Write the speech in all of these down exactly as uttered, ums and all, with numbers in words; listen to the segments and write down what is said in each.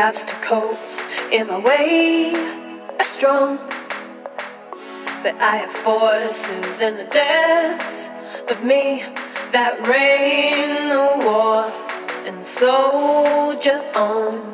obstacles in my way are strong, but I have forces in the depths of me that reign the war and soldier on.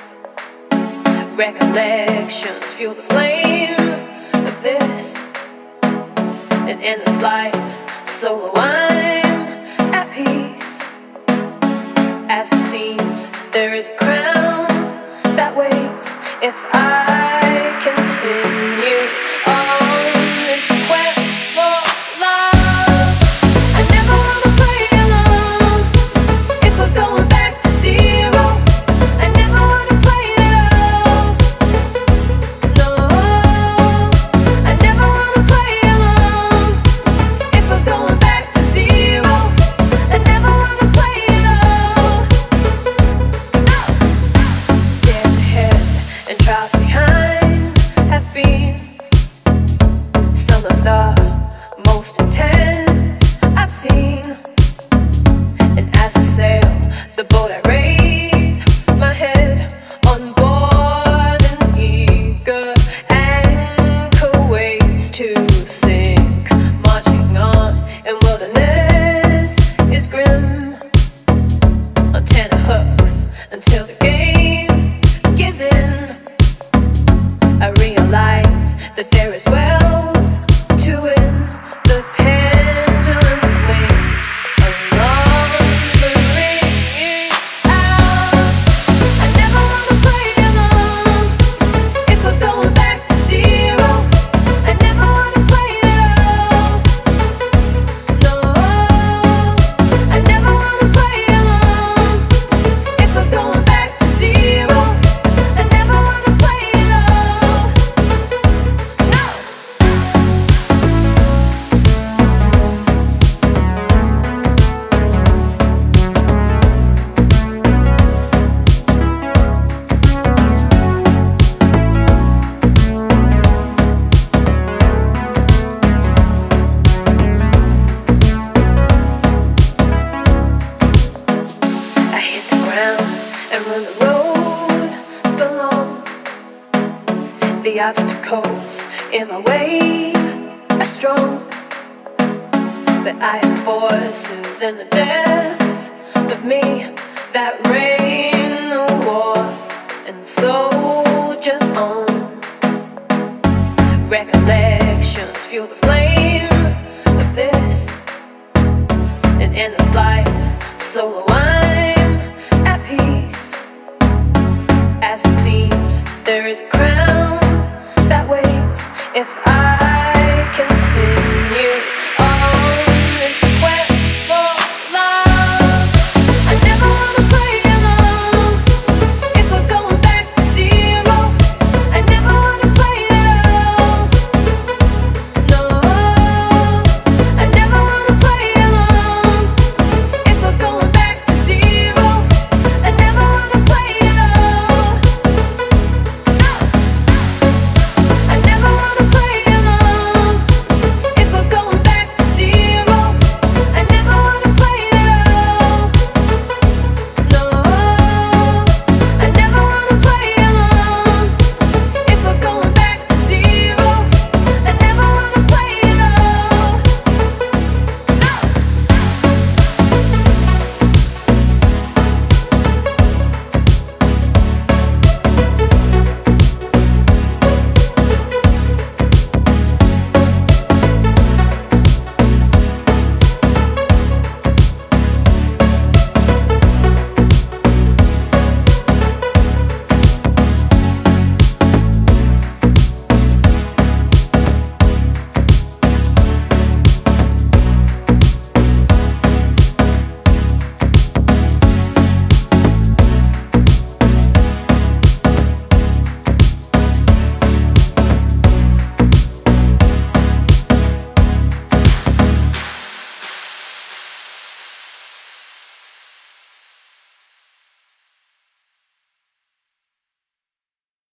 Recollections fuel the flame of this, and in the flight solo I'm at peace. As it seems, there is a crown that waits if I continue on this quest for love. I never wanna play alone if we're going back to zero. I never wanna play it all. No, I never wanna play alone if we're going back to zero. I never wanna play it all. No. Days ahead and trials behind have been some of the most intense I've seen. And as I sail the boat, I raise my head on board an eager anchor waits to sink. Marching on in wilderness is grim, on tenor hooks until the game gives in. I realize that there is wealth to win. The pendulum swings along the ringing out. I never wanna play alone if we're going back to zero. I never wanna play it all. No, I never wanna play alone if we're going back to zero. I never wanna play it all. No. I hit the ground and run the road for long. The obstacles in my way are strong, but I have forces in the depths of me that reign the war and soldier on. Recollections fuel the flame of this, and in the flight solo I'm